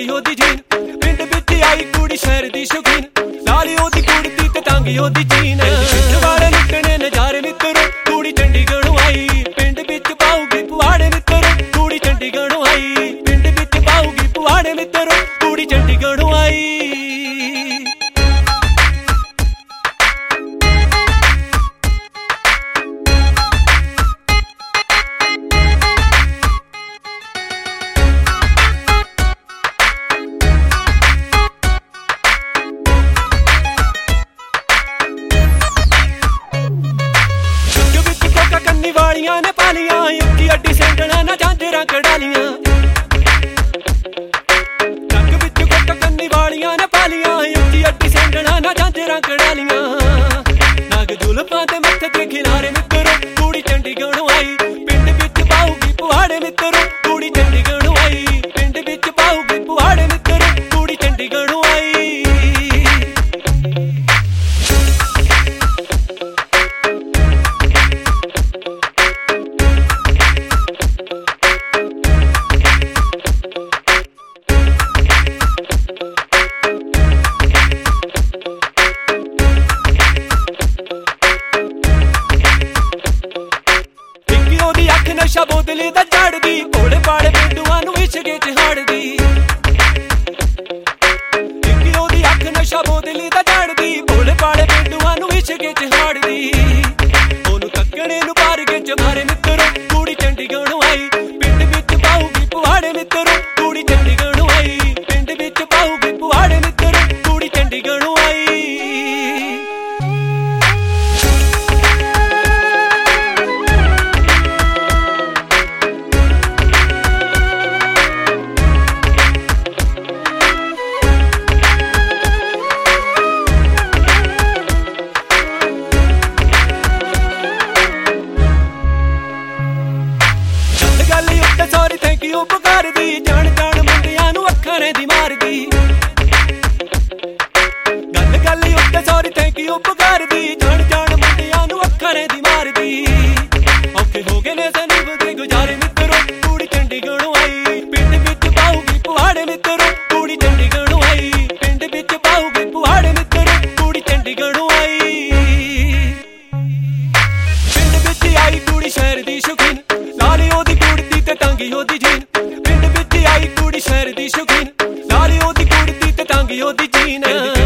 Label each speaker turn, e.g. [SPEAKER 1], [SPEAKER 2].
[SPEAKER 1] तांगी ओदी जीन। पिंड विच आई कुड़ी शहर दी शौकीन, लाली ओदी कुड़ती ते तांगी ओदी जीन। पिंड वाले लुटने नजारे मित्रो, कुड़ी चंडीगढ़ों आई। पिंड विच पाऊगी पुआड़े मित्रो, कुड़ी चंडीगढ़ों आई। पिंड विच पाऊगी पुआड़े मित्रो, कुड़ी चंडीगढ़ों आई। वालियां ने पालियां उच्ची अड्डी सेंडना ना झांझरां कड़ालियां। जग विच गुट कन्नी वालियां ने पालियां उच्ची अड्डी सेंडना ना झांझरां कड़ालियां। नाग जुल्फां ते मत्थे ते खिलारे मित्रो, कुड़ी चंडीगढ़ों आई। पिंड विच पाऊगी पुआड़े मित्रो, कुड़ी चंडीगढ़ों आई। पिंड विच पाऊगी पुआड़े मित्रो, कुड़ी चंडीगढ़ों आई। नशा बोतली दा चढ़दी, भोले भाले पिंडुआं नूं इश्के च हाड़दी। इक्की ओदी अख नशा बोतली दा चढ़दी, भोले भाले पिंडुआं नूं इश्के च हाड़दी। ओनू तक्कणे नूं बारगे च मारे मित्रो, कुड़ी चंडीगढ़ों आई। पिंड विच पाऊगी पुआड़े मित्रो, कुड़ी चंडीगढ़ों आई। पिंड विच पाऊगी पुआड़े मित्रो, कुड़ी चंडीगढ़ों आई। सॉरी थैंक यू पुकारदी, जान जान मुंडियां नूं अखां रहिंदी मारदी। गल गल उत्ते सॉरी थैंक यू पुकारदी, जान जान मुंडियां नूं अखां रहिंदी मारदी। औखे हो गए ने सनीब दे गुजारे मित्रो, कुड़ी चंडीगढ़ों आई। पिंड विच पाऊगी पुआड़े मित्रो, कुड़ी चंडीगढ़ों आई। पिंड विच पाऊगी पुआड़े मित्रो, कुड़ी चंडीगढ़ों आई। पिंड विच आई कुड़ी शहर दी शौकीन, लाली ओदी कुड़ती ते तांगी ओदी जीन। पिंड विच आई कुड़ी शहर दी शौकीन, लाली ओदी कुड़ती ते तांगी ओदी जीन।